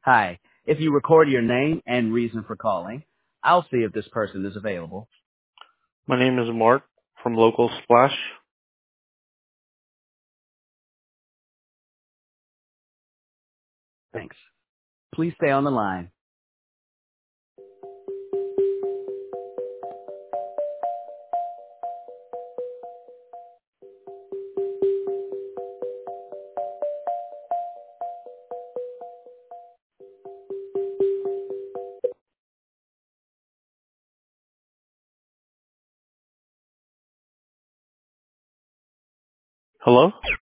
Hi. If you record your name and reason for calling, I'll see if this person is available. My name is Mark from Local Splash. Thanks. Please stay on the line. Hello?